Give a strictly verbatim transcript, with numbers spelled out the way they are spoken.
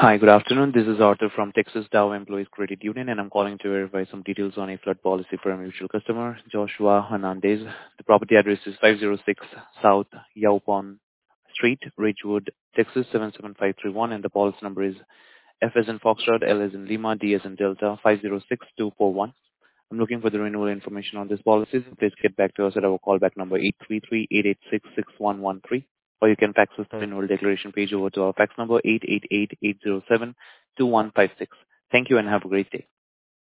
Hi, good afternoon. This is Arthur from Texas Dow Employees Credit Union, and I'm calling to verify some details on a flood policy for a mutual customer, Joshua Hernandez. The property address is five oh six South Yaupon Street, Ridgewood, Texas seven seven five three one, and the policy number is F as in Foxtrot, L as in Lima, D as in Delta, five oh six two four one. I'm looking for the renewal information on this policy, so please get back to us at our callback number eight three three, eight eight six, six one one three, or you can fax us the renewal declaration page over to our fax number eight eight eight, eight oh seven, two one five six. Thank you and have a great day.